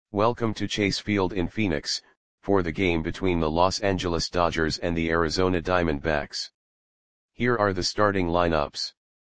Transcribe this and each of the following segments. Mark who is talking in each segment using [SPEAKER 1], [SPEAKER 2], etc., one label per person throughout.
[SPEAKER 1] Welcome to Chase Field in Phoenix, for the game between the Los Angeles Dodgers and the Arizona Diamondbacks. Here are the starting lineups.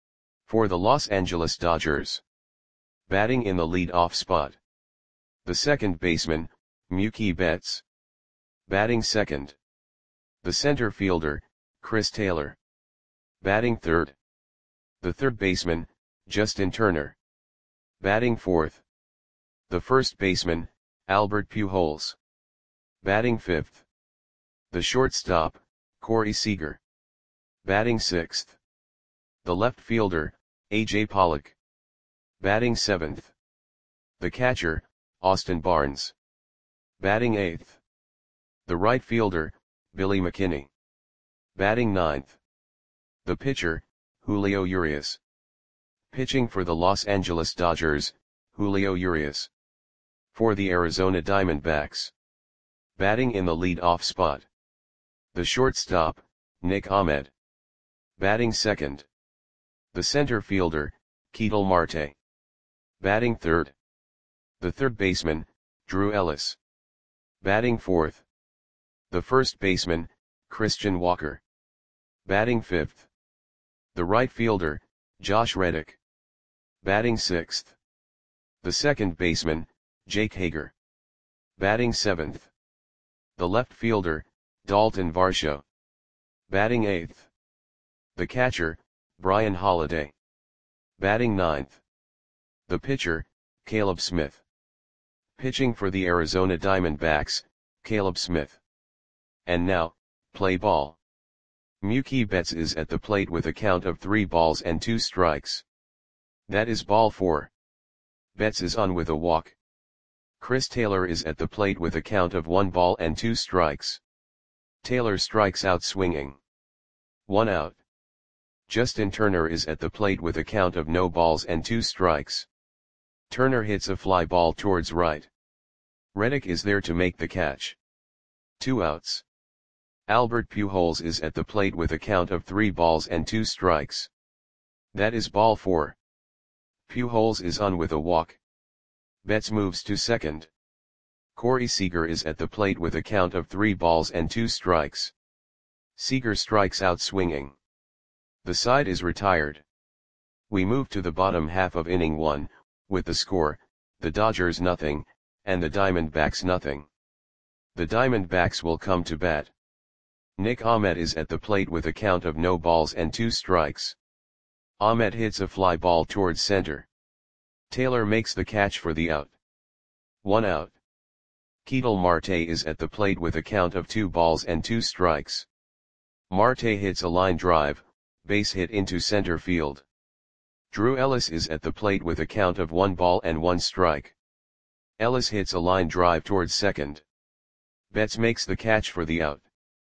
[SPEAKER 1] For the Los Angeles Dodgers. Batting in the lead-off spot. The second baseman, Mookie Betts. Batting second. The center fielder, Chris Taylor. Batting third. The third baseman, Justin Turner. Batting fourth. The first baseman, Albert Pujols. Batting fifth. The shortstop, Corey Seager. Batting sixth. The left fielder, A.J. Pollock. Batting seventh. The catcher, Austin Barnes. Batting eighth. The right fielder, Billy McKinney. Batting ninth. The pitcher, Julio Urias. Pitching for the Los Angeles Dodgers, Julio Urias. For the Arizona Diamondbacks. Batting in the lead-off spot. The shortstop, Nick Ahmed. Batting second. The center fielder, Ketel Marte. Batting third. The third baseman, Drew Ellis. Batting fourth. The first baseman, Christian Walker. Batting fifth. The right fielder, Josh Reddick. Batting sixth. The second baseman, Jake Hager. Batting seventh. The left fielder, Dalton Varsho. Batting eighth. The catcher, Brian Holiday. Batting ninth. The pitcher, Caleb Smith. Pitching for the Arizona Diamondbacks, Caleb Smith. And now, play ball. Mookie Betts is at the plate with a count of 3 balls and 2 strikes. That is ball 4. Betts is on with a walk. Chris Taylor is at the plate with a count of 1 ball and 2 strikes. Taylor strikes out swinging. 1 out. Justin Turner is at the plate with a count of no balls and 2 strikes. Turner hits a fly ball towards right. Reddick is there to make the catch. 2 outs. Albert Pujols is at the plate with a count of 3 balls and 2 strikes. That is ball 4. Pujols is on with a walk. Betts moves to second. Corey Seager is at the plate with a count of 3 balls and 2 strikes. Seager strikes out swinging. The side is retired. We move to the bottom half of inning 1, with the score, the Dodgers nothing, and the Diamondbacks nothing. The Diamondbacks will come to bat. Nick Ahmed is at the plate with a count of no balls and 2 strikes. Ahmed hits a fly ball towards center. Taylor makes the catch for the out. 1 out. Ketel Marte is at the plate with a count of 2 balls and 2 strikes. Marte hits a line drive, base hit into center field. Drew Ellis is at the plate with a count of 1 ball and 1 strike. Ellis hits a line drive towards second. Betts makes the catch for the out.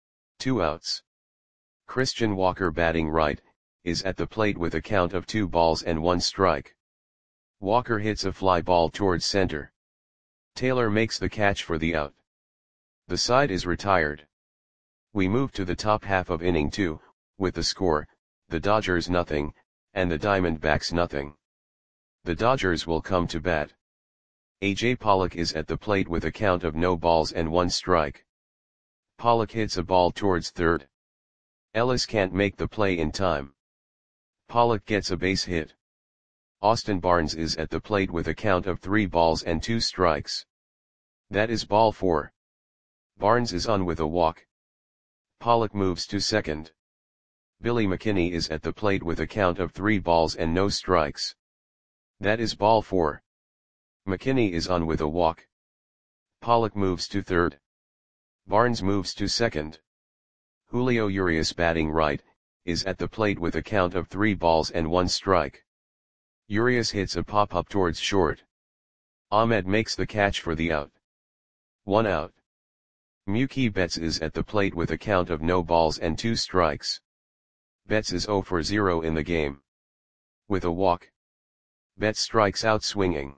[SPEAKER 1] 2 outs. Christian Walker, batting right, is at the plate with a count of 2 balls and 1 strike. Walker hits a fly ball towards center. Taylor makes the catch for the out. The side is retired. We move to the top half of inning 2, with the score, the Dodgers nothing, and the Diamondbacks nothing. The Dodgers will come to bat. A.J. Pollock is at the plate with a count of no balls and 1 strike. Pollock hits a ball towards third. Ellis can't make the play in time. Pollock gets a base hit. Austin Barnes is at the plate with a count of 3 balls and 2 strikes. That is ball 4. Barnes is on with a walk. Pollock moves to second. Billy McKinney is at the plate with a count of 3 balls and no strikes. That is ball 4. McKinney is on with a walk. Pollock moves to third. Barnes moves to second. Julio Urias, batting right, is at the plate with a count of 3 balls and 1 strike. Urias hits a pop-up towards short. Ahmed makes the catch for the out. 1 out. Mookie Betts is at the plate with a count of no balls and 2 strikes. Betts is 0 for 0 in the game. With a walk. Betts strikes out swinging.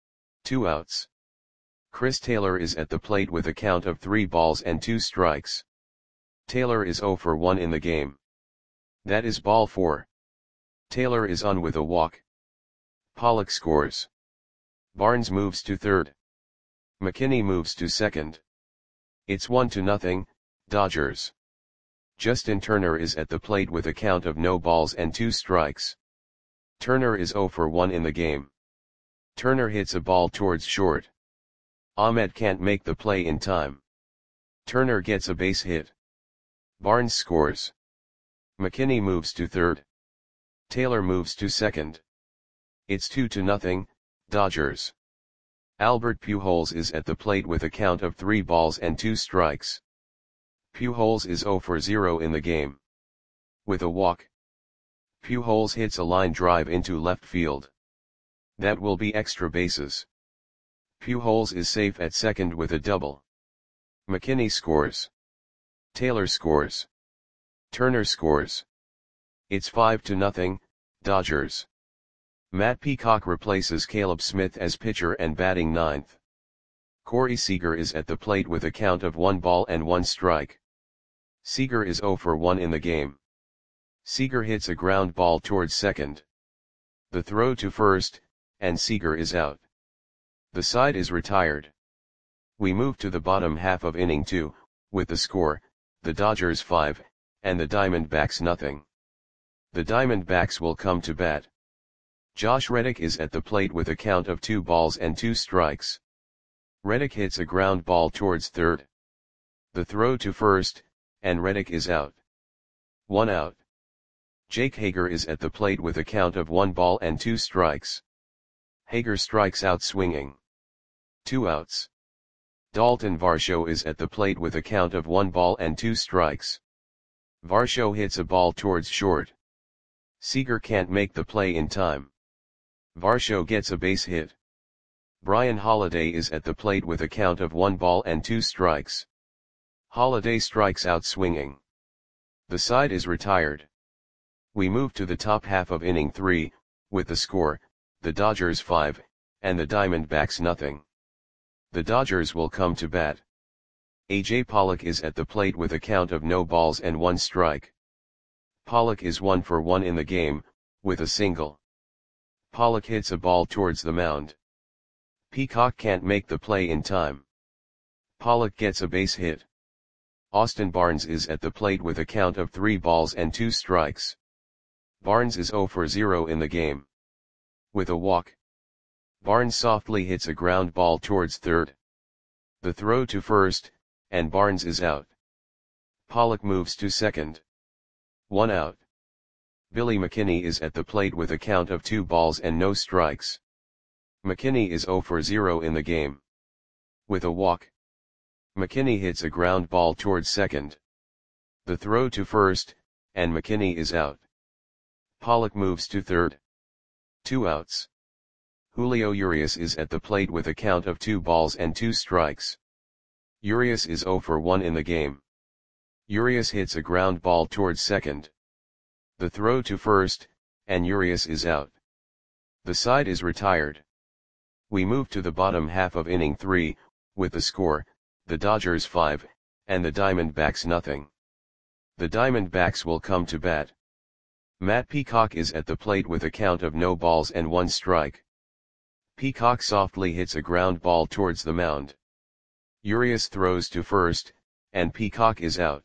[SPEAKER 1] 2 outs. Chris Taylor is at the plate with a count of 3 balls and 2 strikes. Taylor is 0 for 1 in the game. That is ball 4. Taylor is on with a walk. Pollock scores. Barnes moves to third. McKinney moves to second. It's 1-0, Dodgers. Justin Turner is at the plate with a count of no balls and 2 strikes. Turner is 0 for 1 in the game. Turner hits a ball towards short. Ahmed can't make the play in time. Turner gets a base hit. Barnes scores. McKinney moves to third. Taylor moves to second. It's 2-0, Dodgers. Albert Pujols is at the plate with a count of 3 balls and 2 strikes. Pujols is 0 for 0 in the game. With a walk. Pujols hits a line drive into left field. That will be extra bases. Pujols is safe at second with a double. McKinney scores. Taylor scores. Turner scores. It's 5-0, Dodgers. Matt Peacock replaces Caleb Smith as pitcher and batting ninth. Corey Seager is at the plate with a count of 1 ball and 1 strike. Seager is 0 for 1 in the game. Seager hits a ground ball towards second. The throw to first, and Seager is out. The side is retired. We move to the bottom half of inning 2, with the score, the Dodgers 5, and the Diamondbacks nothing. The Diamondbacks will come to bat. Josh Reddick is at the plate with a count of 2 balls and 2 strikes. Reddick hits a ground ball towards third. The throw to first, and Reddick is out. 1 out. Jake Hager is at the plate with a count of 1 ball and 2 strikes. Hager strikes out swinging. 2 outs. Dalton Varsho is at the plate with a count of 1 ball and 2 strikes. Varsho hits a ball towards short. Seager can't make the play in time. Varsho gets a base hit. Brian Holiday is at the plate with a count of 1 ball and 2 strikes. Holiday strikes out swinging. The side is retired. We move to the top half of inning 3, with the score, the Dodgers 5, and the Diamondbacks nothing. The Dodgers will come to bat. A.J. Pollock is at the plate with a count of no balls and 1 strike. Pollock is 1 for 1 in the game, with a single. Pollock hits a ball towards the mound. Peacock can't make the play in time. Pollock gets a base hit. Austin Barnes is at the plate with a count of 3 balls and 2 strikes. Barnes is 0 for 0 in the game. With a walk. Barnes softly hits a ground ball towards third. The throw to first, and Barnes is out. Pollock moves to second. 1 out. Billy McKinney is at the plate with a count of 2 balls and no strikes. McKinney is 0 for 0 in the game. With a walk. McKinney hits a ground ball towards second. The throw to first, and McKinney is out. Pollock moves to third. 2 outs. Julio Urias is at the plate with a count of 2 balls and 2 strikes. Urias is 0 for 1 in the game. Urias hits a ground ball towards second. The throw to first, and Urias is out. The side is retired. We move to the bottom half of inning 3, with the score, the Dodgers 5, and the Diamondbacks nothing. The Diamondbacks will come to bat. Matt Peacock is at the plate with a count of no balls and 1 strike. Peacock softly hits a ground ball towards the mound. Urias throws to first, and Peacock is out.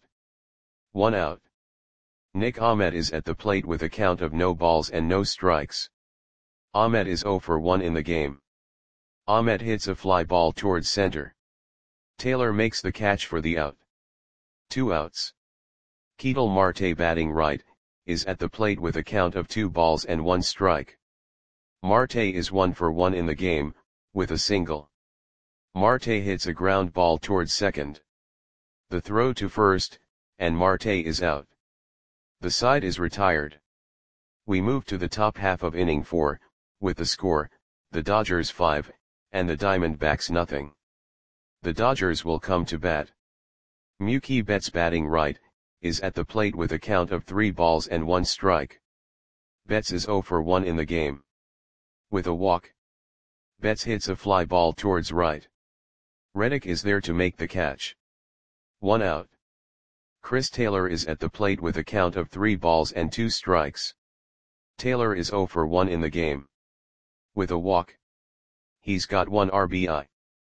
[SPEAKER 1] 1 out. Nick Ahmed is at the plate with a count of no balls and no strikes. Ahmed is 0 for 1 in the game. Ahmed hits a fly ball towards center. Taylor makes the catch for the out. 2 outs. Ketel Marte, batting right, is at the plate with a count of 2 balls and 1 strike. Marte is 1 for 1 in the game, with a single. Marte hits a ground ball towards second. The throw to first, and Marte is out. The side is retired. We move to the top half of inning 4, with the score, the Dodgers 5, and the Diamondbacks nothing. The Dodgers will come to bat. Mookie Betts, batting right, is at the plate with a count of 3 balls and 1 strike. Betts is 0 for 1 in the game. With a walk. Betts hits a fly ball towards right. Reddick is there to make the catch. 1 out. Chris Taylor is at the plate with a count of 3 balls and 2 strikes. Taylor is 0 for 1 in the game. With a walk. He's got 1 RBI.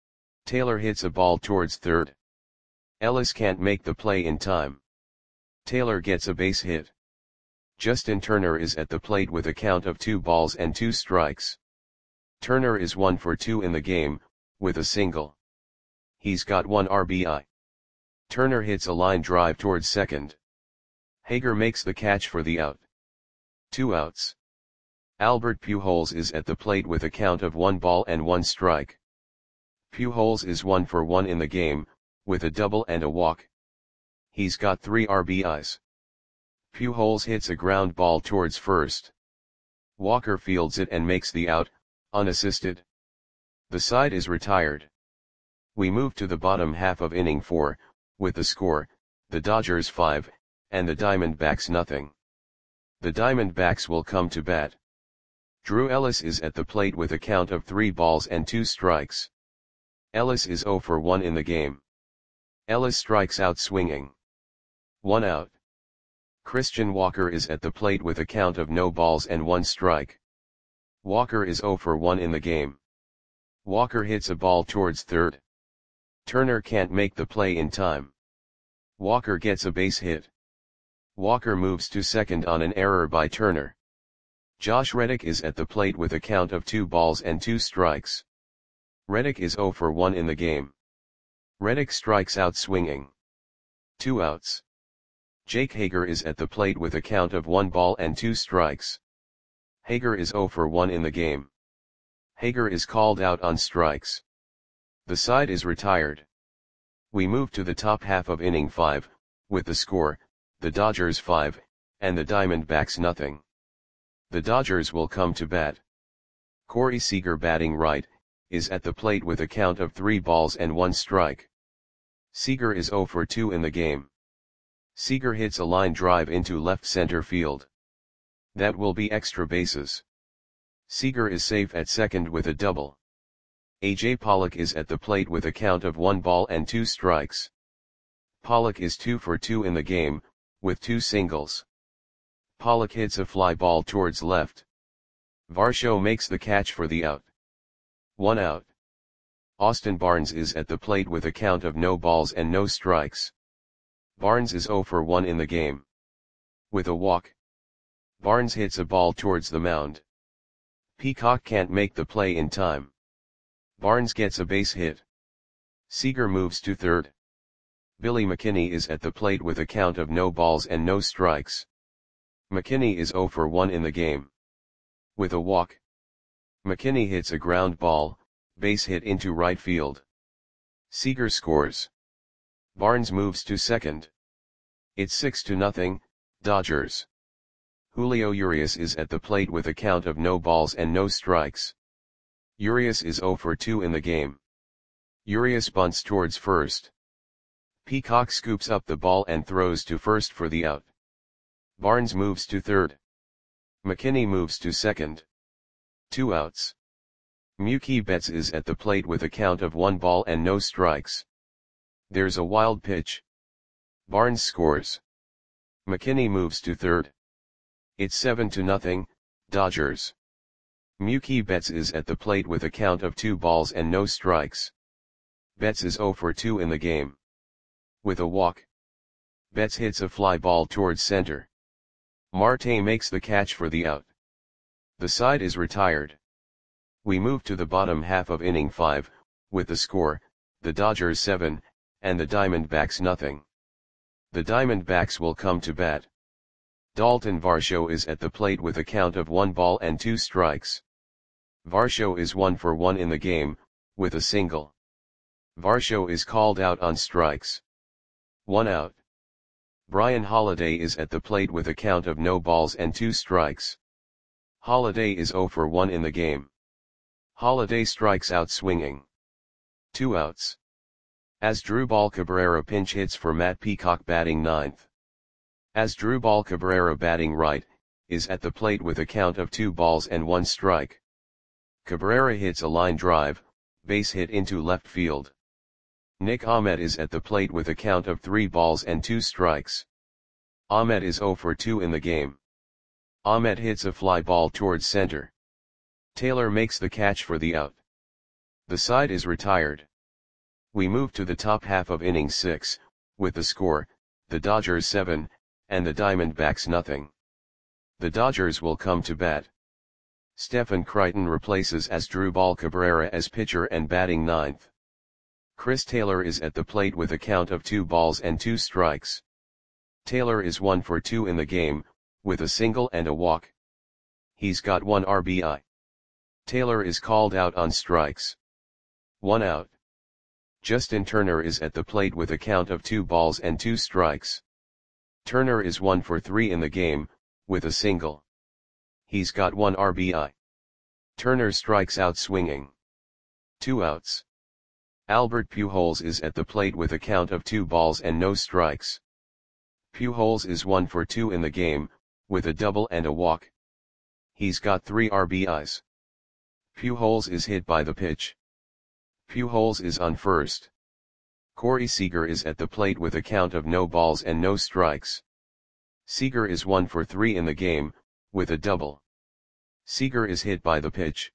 [SPEAKER 1] Taylor hits a ball towards third. Ellis can't make the play in time. Taylor gets a base hit. Justin Turner is at the plate with a count of 2 balls and 2 strikes. Turner is 1 for 2 in the game, with a single. He's got 1 RBI. Turner hits a line drive towards second. Hager makes the catch for the out. 2 outs. Albert Pujols is at the plate with a count of 1 ball and 1 strike. Pujols is 1 for 1 in the game, with a double and a walk. He's got 3 RBIs. Pujols hits a ground ball towards first. Walker fields it and makes the out, unassisted. The side is retired. We move to the bottom half of inning 4, with the score, the Dodgers 5, and the Diamondbacks nothing. The Diamondbacks will come to bat. Drew Ellis is at the plate with a count of 3 balls and 2 strikes. Ellis is 0 for 1 in the game. Ellis strikes out swinging. 1 out. Christian Walker is at the plate with a count of no balls and 1 strike. Walker is 0 for 1 in the game. Walker hits a ball towards third. Turner can't make the play in time. Walker gets a base hit. Walker moves to second on an error by Turner. Josh Reddick is at the plate with a count of 2 balls and 2 strikes. Reddick is 0 for 1 in the game. Reddick strikes out swinging. 2 outs. Jake Hager is at the plate with a count of 1 ball and 2 strikes. Hager is 0 for 1 in the game. Hager is called out on strikes. The side is retired. We move to the top half of inning 5, with the score, the Dodgers 5, and the Diamondbacks nothing. The Dodgers will come to bat. Corey Seager, batting right, is at the plate with a count of 3 balls and 1 strike. Seager is 0 for 2 in the game. Seager hits a line drive into left center field. That will be extra bases. Seager is safe at second with a double. A.J. Pollock is at the plate with a count of 1 ball and 2 strikes. Pollock is 2 for 2 in the game, with 2 singles. Pollock hits a fly ball towards left. Varsho makes the catch for the out. 1 out. Austin Barnes is at the plate with a count of no balls and no strikes. Barnes is 0 for 1 in the game. With a walk. Barnes hits a ball towards the mound. Peacock can't make the play in time. Barnes gets a base hit. Seager moves to third. Billy McKinney is at the plate with a count of no balls and no strikes. McKinney is 0 for 1 in the game. With a walk. McKinney hits a ground ball, base hit into right field. Seager scores. Barnes moves to second. It's 6-0, Dodgers. Julio Urias is at the plate with a count of no balls and no strikes. Urias is 0 for 2 in the game. Urias bunts towards first. Peacock scoops up the ball and throws to first for the out. Barnes moves to third. McKinney moves to second. 2 outs. Mookie Betts is at the plate with a count of 1 ball and no strikes. There's a wild pitch. Barnes scores. McKinney moves to third. It's 7-0, Dodgers. Mookie Betts is at the plate with a count of 2 balls and no strikes. Betts is 0 for 2 in the game. With a walk. Betts hits a fly ball towards center. Marte makes the catch for the out. The side is retired. We move to the bottom half of inning 5, with the score, the Dodgers 7, and the Diamondbacks nothing. The Diamondbacks will come to bat. Dalton Varsho is at the plate with a count of 1 ball and 2 strikes. Varsho is 1 for 1 in the game, with a single. Varsho is called out on strikes. 1 out. Brian Holiday is at the plate with a count of no balls and 2 strikes. Holiday is 0 for 1 in the game. Holiday strikes out swinging. 2 outs. Asdrubal Cabrera pinch hits for Matt Peacock, batting ninth. Asdrubal Cabrera, batting right, is at the plate with a count of 2 balls and 1 strike. Cabrera hits a line drive, base hit into left field. Nick Ahmed is at the plate with a count of 3 balls and 2 strikes. Ahmed is 0 for 2 in the game. Ahmed hits a fly ball towards center. Taylor makes the catch for the out. The side is retired. We move to the top half of inning 6, with the score, the Dodgers 7, and the Diamondbacks nothing. The Dodgers will come to bat. Stephen Crichton replaces Asdrubal Cabrera as pitcher and batting ninth. Chris Taylor is at the plate with a count of 2 balls and 2 strikes. Taylor is 1 for 2 in the game, with a single and a walk. He's got 1 RBI. Taylor is called out on strikes. 1 out. Justin Turner is at the plate with a count of 2 balls and 2 strikes. Turner is 1 for 3 in the game, with a single. He's got 1 RBI. Turner strikes out swinging. 2 outs. Albert Pujols is at the plate with a count of 2 balls and no strikes. Pujols is 1 for 2 in the game, with a double and a walk. He's got 3 RBIs. Pujols is hit by the pitch. Pujols is on first. Corey Seager is at the plate with a count of no balls and no strikes. Seager is 1 for 3 in the game, with a double. Seager is hit by the pitch.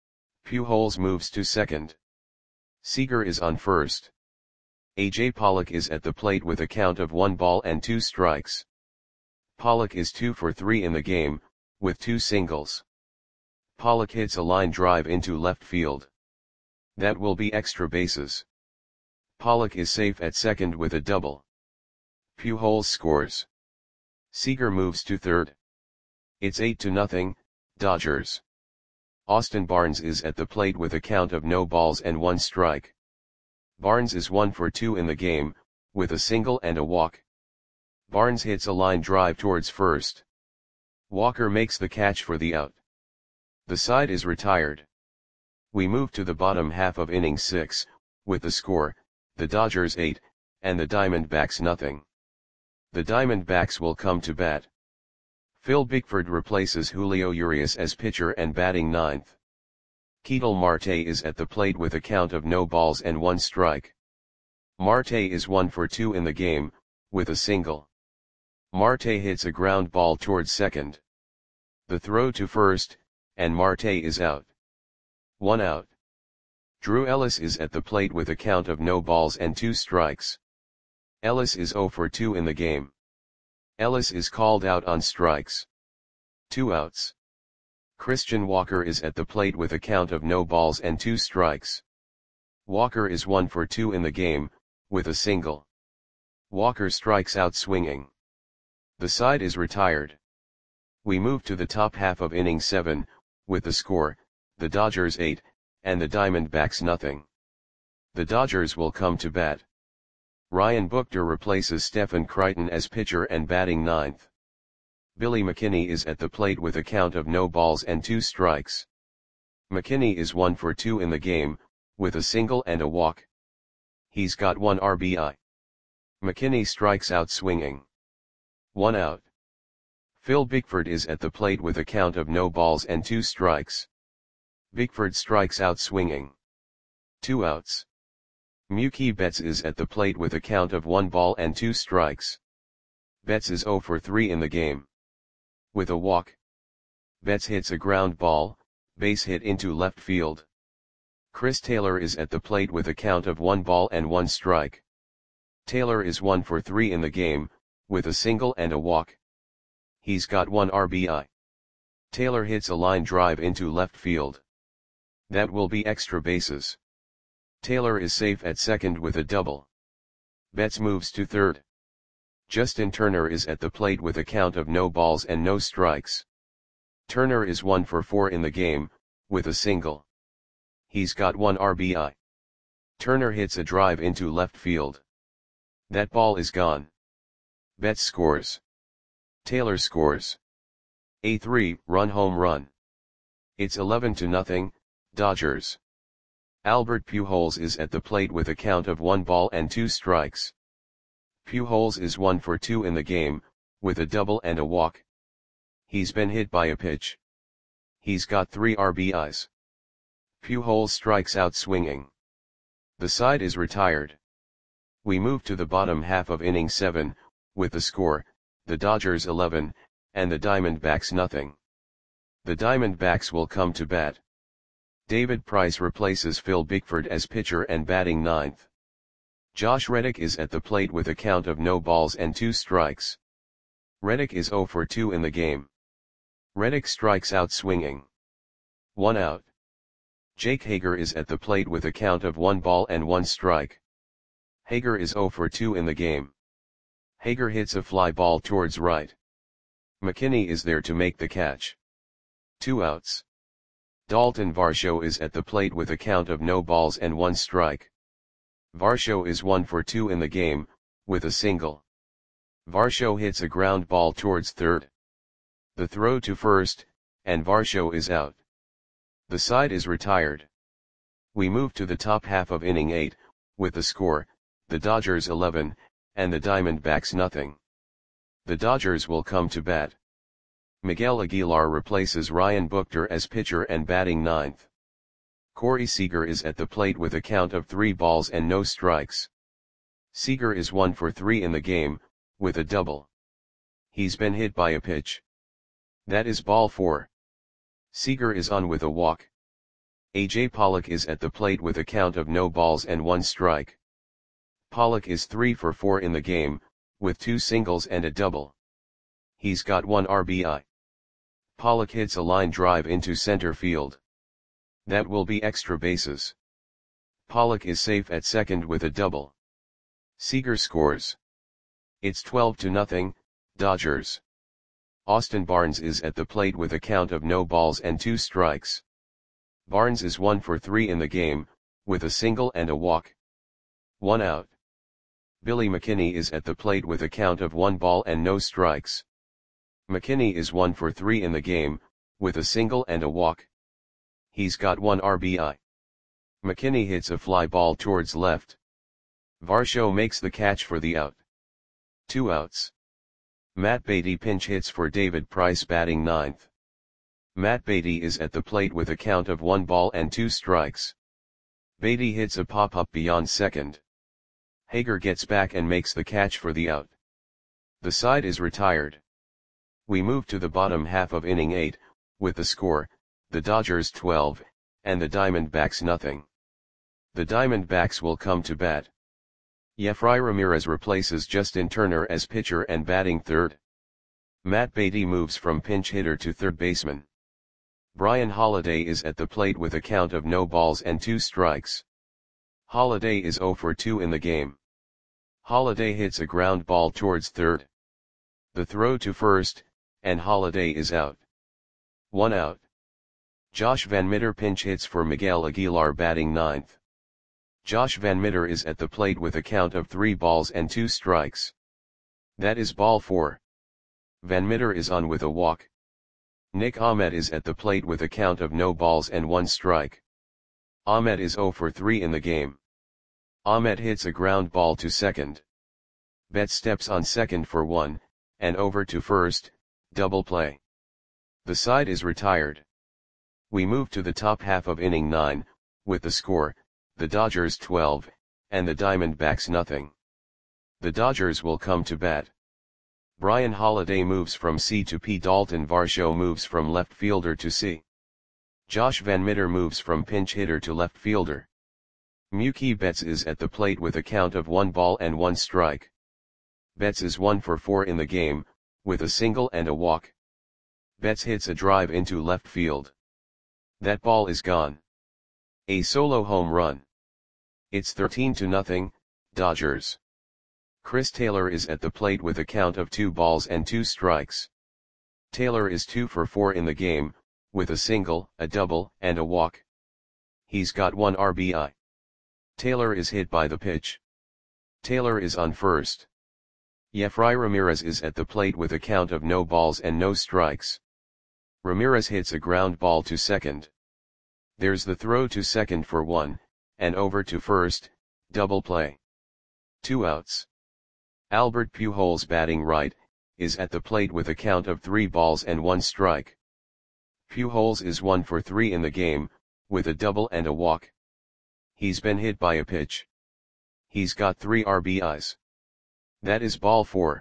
[SPEAKER 1] Pujols moves to second. Seager is on first. A.J. Pollock is at the plate with a count of 1 ball and 2 strikes. Pollock is 2 for 3 in the game, with 2 singles. Pollock hits a line drive into left field. That will be extra bases. Pollock is safe at second with a double. Pujols scores. Seager moves to third. It's 8-0, Dodgers. Austin Barnes is at the plate with a count of no balls and 1 strike. Barnes is 1 for 2 in the game, with a single and a walk. Barnes hits a line drive towards first. Walker makes the catch for the out. The side is retired. We move to the bottom half of inning 6, with the score, the Dodgers 8, and the Diamondbacks nothing. The Diamondbacks will come to bat. Phil Bickford replaces Julio Urias as pitcher and batting ninth. Ketel Marte is at the plate with a count of no balls and 1 strike. Marte is 1 for 2 in the game, with a single. Marte hits a ground ball towards second. The throw to first, and Marte is out. 1 out. Drew Ellis is at the plate with a count of no balls and 2 strikes. Ellis is 0 for 2 in the game. Ellis is called out on strikes. 2 outs. Christian Walker is at the plate with a count of no balls and 2 strikes. Walker is 1 for 2 in the game, with a single. Walker strikes out swinging. The side is retired. We move to the top half of inning 7, with the score, the Dodgers 8, and the Diamondbacks nothing. The Dodgers will come to bat. Ryan Buchter replaces Stephen Crichton as pitcher and batting ninth. Billy McKinney is at the plate with a count of no balls and 2 strikes. McKinney is 1 for 2 in the game, with a single and a walk. He's got 1 RBI. McKinney strikes out swinging. 1 out. Phil Bickford is at the plate with a count of no balls and 2 strikes. Bickford strikes out swinging. 2 outs. Mookie Betts is at the plate with a count of 1 ball and 2 strikes. Betts is 0 for 3 in the game. With a walk. Betts hits a ground ball, base hit into left field. Chris Taylor is at the plate with a count of 1 ball and 1 strike. Taylor is 1 for 3 in the game, with a single and a walk. He's got 1 RBI. Taylor hits a line drive into left field. That will be extra bases. Taylor is safe at second with a double. Betts moves to third. Justin Turner is at the plate with a count of no balls and no strikes. Turner is 1 for 4 in the game, with a single. He's got 1 RBI. Turner hits a drive into left field. That ball is gone. Betts scores. Taylor scores. A 3-run home run. It's 11-0, Dodgers. Albert Pujols is at the plate with a count of 1 ball and 2 strikes. Pujols is 1 for 2 in the game, with a double and a walk. He's been hit by a pitch. He's got 3 RBIs. Pujols strikes out swinging. The side is retired. We move to the bottom half of inning 7, with the score, the Dodgers 11, and the Diamondbacks nothing. The Diamondbacks will come to bat. David Price replaces Phil Bickford as pitcher and batting ninth. Josh Reddick is at the plate with a count of no balls and 2 strikes. Reddick is 0 for 2 in the game. Reddick strikes out swinging. 1 out. Jake Hager is at the plate with a count of 1 ball and 1 strike. Hager is 0 for 2 in the game. Hager hits a fly ball towards right. McKinney is there to make the catch. 2 outs. Dalton Varsho is at the plate with a count of no balls and 1 strike. Varsho is 1 for 2 in the game, with a single. Varsho hits a ground ball towards third. The throw to first, and Varsho is out. The side is retired. We move to the top half of inning 8, with the score, the Dodgers 11, and the Diamondbacks nothing. The Dodgers will come to bat. Miguel Aguilar replaces Ryan Buchter as pitcher and batting ninth. Corey Seager is at the plate with a count of 3 balls and no strikes. Seager is 1 for 3 in the game, with a double. He's been hit by a pitch. That is ball 4. Seager is on with a walk. A.J. Pollock is at the plate with a count of no balls and 1 strike. Pollock is 3 for 4 in the game, with 2 singles and a double. He's got 1 RBI. Pollock hits a line drive into center field. That will be extra bases. Pollock is safe at second with a double. Seager scores. It's 12-0, Dodgers. Austin Barnes is at the plate with a count of no balls and 2 strikes. Barnes is 1 for 3 in the game, with a single and a walk. 1 out. Billy McKinney is at the plate with a count of 1 ball and no strikes. McKinney is 1 for 3 in the game, with a single and a walk. He's got 1 RBI. McKinney hits a fly ball towards left. Varsho makes the catch for the out. 2 outs. Matt Beatty pinch hits for David Price batting ninth. Matt Beatty is at the plate with a count of 1 ball and 2 strikes. Beatty hits a pop-up beyond second. Hager gets back and makes the catch for the out. The side is retired. We move to the bottom half of inning 8, with the score, the Dodgers 12, and the Diamondbacks nothing. The Diamondbacks will come to bat. Yefry Ramirez replaces Justin Turner as pitcher and batting third. Matt Beatty moves from pinch hitter to third baseman. Brian Holiday is at the plate with a count of no balls and 2 strikes. Holiday is 0 for 2 in the game. Holiday hits a ground ball towards third. The throw to first, and Holiday is out. 1 out. Josh Van Meter pinch hits for Miguel Aguilar batting ninth. Josh Van Meter is at the plate with a count of 3 balls and 2 strikes. That is ball 4. Van Meter is on with a walk. Nick Ahmed is at the plate with a count of no balls and 1 strike. Ahmed is 0 for 3 in the game. Ahmed hits a ground ball to second. Betts steps on second for 1, and over to first, double play. The side is retired. We move to the top half of inning 9, with the score, the Dodgers 12, and the Diamondbacks nothing. The Dodgers will come to bat. Brian Holiday moves from C to P. Dalton Varsho moves from left fielder to C. Josh Van Meter moves from pinch hitter to left fielder. Mookie Betts is at the plate with a count of 1 ball and 1 strike. Betts is 1 for 4 in the game, with a single and a walk. Betts hits a drive into left field. That ball is gone. A solo home run. It's 13-0, Dodgers. Chris Taylor is at the plate with a count of 2 balls and 2 strikes. Taylor is 2 for 4 in the game, with a single, a double, and a walk. He's got 1 RBI. Taylor is hit by the pitch. Taylor is on first. Yefry Ramirez is at the plate with a count of no balls and no strikes. Ramirez hits a ground ball to second. There's the throw to second for 1, and over to first, double play. 2 outs. Albert Pujols batting right, is at the plate with a count of 3 balls and 1 strike. Pujols is 1 for 3 in the game, with a double and a walk. He's been hit by a pitch. He's got 3 RBIs. That is ball 4.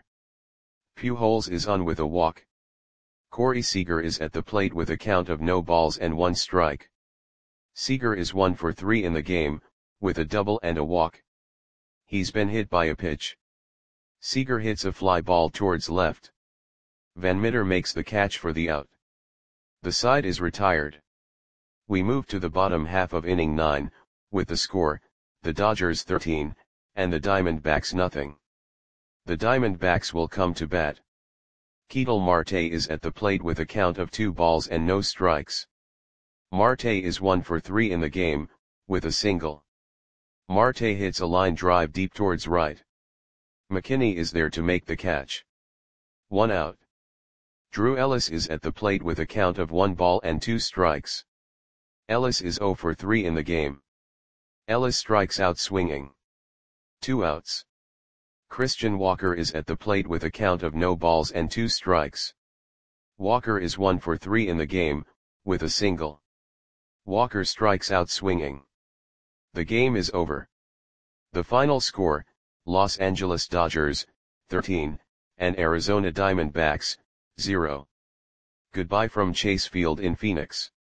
[SPEAKER 1] Pujols is on with a walk. Corey Seager is at the plate with a count of no balls and 1 strike. Seager is 1 for 3 in the game, with a double and a walk. He's been hit by a pitch. Seager hits a fly ball towards left. Van Meter makes the catch for the out. The side is retired. We move to the bottom half of inning 9, with the score, the Dodgers 13, and the Diamondbacks nothing. The Diamondbacks will come to bat. Ketel Marte is at the plate with a count of 2 balls and no strikes. Marte is 1 for 3 in the game, with a single. Marte hits a line drive deep towards right. McKinney is there to make the catch. 1 out. Drew Ellis is at the plate with a count of 1 ball and 2 strikes. Ellis is 0 for 3 in the game. Ellis strikes out swinging. 2 outs. Christian Walker is at the plate with a count of no balls and 2 strikes. Walker is 1 for 3 in the game, with a single. Walker strikes out swinging. The game is over. The final score, Los Angeles Dodgers, 13, and Arizona Diamondbacks, 0. Goodbye from Chase Field in Phoenix.